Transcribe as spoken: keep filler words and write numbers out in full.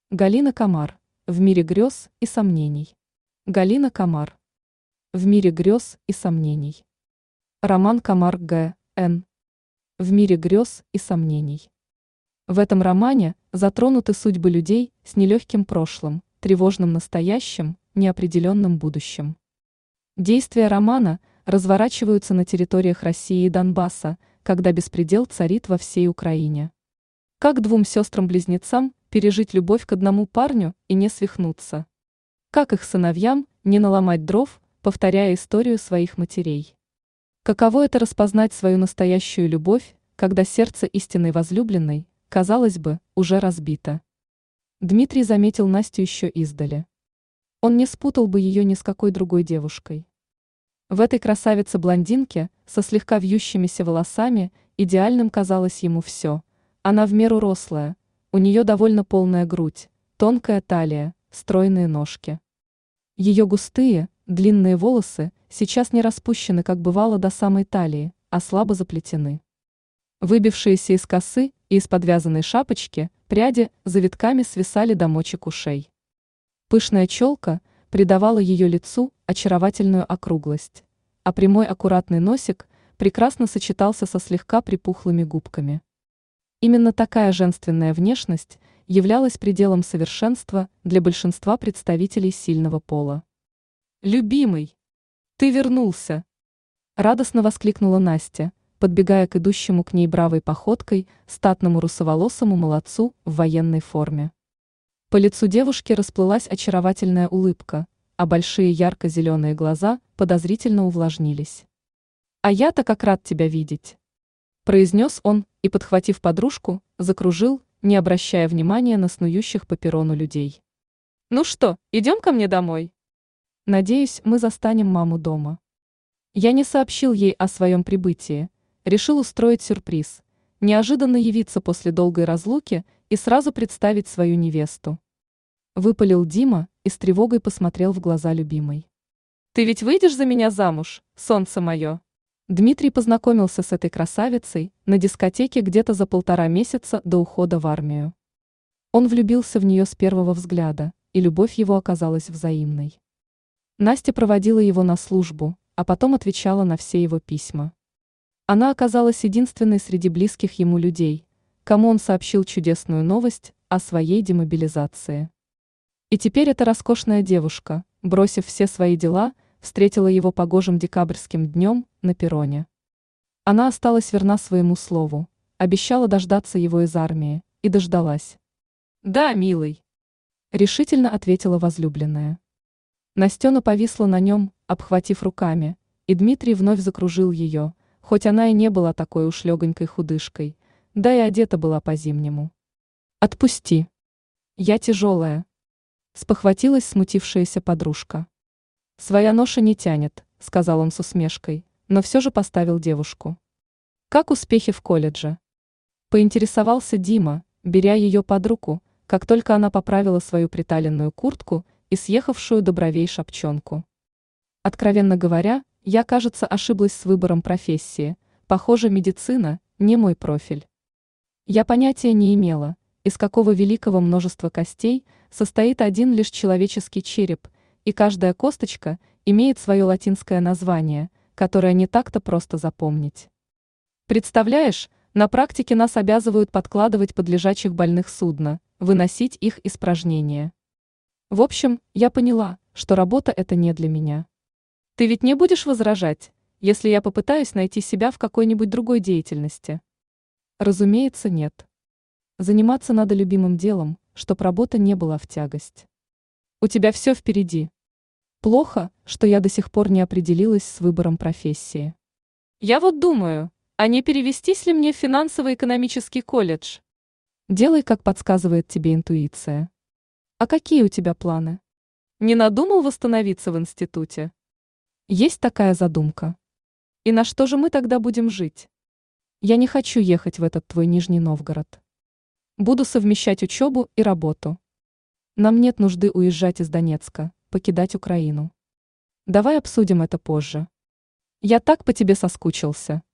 Галина Комар. В мире грез и сомнений. Галина Комар. В мире грез и сомнений. Роман Комар Г. Н. В мире грез и сомнений. В этом романе затронуты судьбы людей с нелегким прошлым, тревожным настоящим, неопределенным будущим. Действия романа разворачиваются на территориях России и Донбасса, когда беспредел царит во всей Украине. Как двум сестрам-близнецам пережить любовь к одному парню и не свихнуться? Как их сыновьям не наломать дров, повторяя историю своих матерей? Каково это распознать свою настоящую любовь, когда сердце истинной возлюбленной, казалось бы, уже разбито? Дмитрий заметил Настю еще издали. Он не спутал бы ее ни с какой другой девушкой. В этой красавице-блондинке со слегка вьющимися волосами идеальным казалось ему все. Она в меру рослая, у нее довольно полная грудь, тонкая талия, стройные ножки. Ее густые, длинные волосы сейчас не распущены, как бывало, до самой талии, а слабо заплетены. Выбившиеся из косы и из подвязанной шапочки пряди завитками свисали до мочек ушей. Пышная челка придавала ее лицу очаровательную округлость, а прямой аккуратный носик прекрасно сочетался со слегка припухлыми губками. Именно такая женственная внешность являлась пределом совершенства для большинства представителей сильного пола. «Любимый, ты вернулся!» – радостно воскликнула Настя, подбегая к идущему к ней бравой походкой статному русоволосому молодцу в военной форме. По лицу девушки расплылась очаровательная улыбка, а большие ярко-зеленые глаза подозрительно увлажнились. «А я-то как рад тебя видеть!» – произнес он и, подхватив подружку, закружил, не обращая внимания на снующих по перрону людей. «Ну что, идем ко мне домой?» «Надеюсь, мы застанем маму дома». Я не сообщил ей о своем прибытии, решил устроить сюрприз, неожиданно явиться после долгой разлуки и сразу представить свою невесту. Выпалил Дима и с тревогой посмотрел в глаза любимой. «Ты ведь выйдешь за меня замуж, солнце мое?» Дмитрий познакомился с этой красавицей на дискотеке где-то за полтора месяца до ухода в армию. Он влюбился в нее с первого взгляда, и любовь его оказалась взаимной. Настя проводила его на службу, а потом отвечала на все его письма. Она оказалась единственной среди близких ему людей, кому он сообщил чудесную новость о своей демобилизации. И теперь эта роскошная девушка, бросив все свои дела, встретила его погожим декабрьским днем на перроне. Она осталась верна своему слову, обещала дождаться его из армии, и дождалась. «Да, милый», — решительно ответила возлюбленная. Настена повисла на нем, обхватив руками, и Дмитрий вновь закружил ее, хоть она и не была такой уж легонькой худышкой, да и одета была по-зимнему. «Отпусти. Я тяжелая», — спохватилась смутившаяся подружка. «Своя ноша не тянет», — сказал он с усмешкой, но все же поставил девушку. «Как успехи в колледже?» Поинтересовался Дима, беря ее под руку, как только она поправила свою приталенную куртку и съехавшую до бровей шапчонку. «Откровенно говоря, я, кажется, ошиблась с выбором профессии. Похоже, медицина – не мой профиль. Я понятия не имела, из какого великого множества костей состоит один лишь человеческий череп, и каждая косточка имеет свое латинское название, которое не так-то просто запомнить. Представляешь, на практике нас обязывают подкладывать под лежачих больных судна, выносить их испражнения. В общем, я поняла, что работа это не для меня. Ты ведь не будешь возражать, если я попытаюсь найти себя в какой-нибудь другой деятельности?» Разумеется, нет. Заниматься надо любимым делом, чтоб работа не была в тягость. «У тебя все впереди. Плохо, что я до сих пор не определилась с выбором профессии. Я вот думаю, а не перевестись ли мне в финансово-экономический колледж?» «Делай, как подсказывает тебе интуиция. А какие у тебя планы? Не надумал восстановиться в институте?» «Есть такая задумка. И на что же мы тогда будем жить? Я не хочу ехать в этот твой Нижний Новгород. Буду совмещать учебу и работу. Нам нет нужды уезжать из Донецка, покидать Украину. Давай обсудим это позже. Я так по тебе соскучился».